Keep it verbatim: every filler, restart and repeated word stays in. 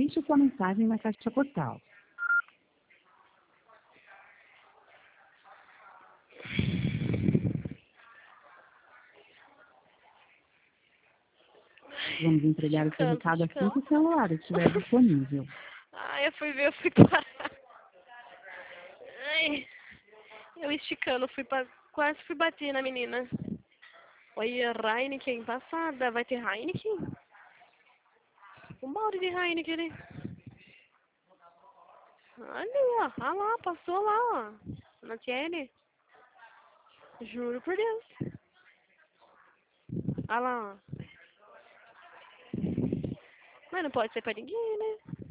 Deixe sua mensagem na caixa postal. Vamos entregar o seu recado assim que o celular estiver disponível. Ai, eu fui ver, eu fui parar. Ai, eu esticando, fui pra, quase fui bater na menina. Olha, Heineken, passada, vai ter Heineken? Um balde de Heineken ali. Olha, ó, olha lá, passou lá, ó, na T L. Juro por Deus. Olha lá, ó. Mas não pode ser pra ninguém, né?